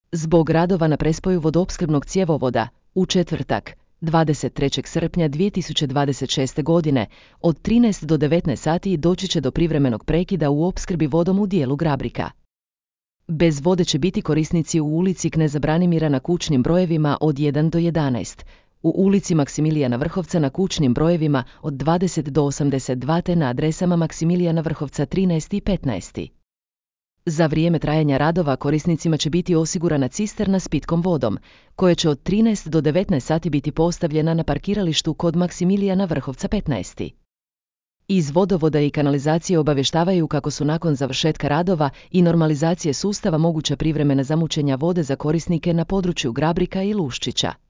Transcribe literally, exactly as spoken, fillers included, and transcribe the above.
Zbog radova na prespoju vodoopskrbnog cjevovoda, u četvrtak, dvadeset trećeg srpnja dvije tisuće dvadeset šeste. godine, od trinaest do devetnaest sati doći će do privremenog prekida u opskrbi vodom u dijelu Grabrika. Bez vode će biti korisnici u ulici Kneza Branimira na kućnim brojevima od jedan do jedanaest, u ulici Maksimilijana Vrhovca na kućnim brojevima od dvadeset do osamdeset dva te na adresama Maksimilijana Vrhovca trinaest i petnaest. Za vrijeme trajanja radova korisnicima će biti osigurana cisterna s pitkom vodom, koja će od trinaest do devetnaest sati biti postavljena na parkiralištu kod Maksimilijana Vrhovca petnaest. Iz vodovoda i kanalizacije obavještavaju kako su nakon završetka radova i normalizacije sustava moguća privremena zamućenja vode za korisnike na području Grabrika i Luščića.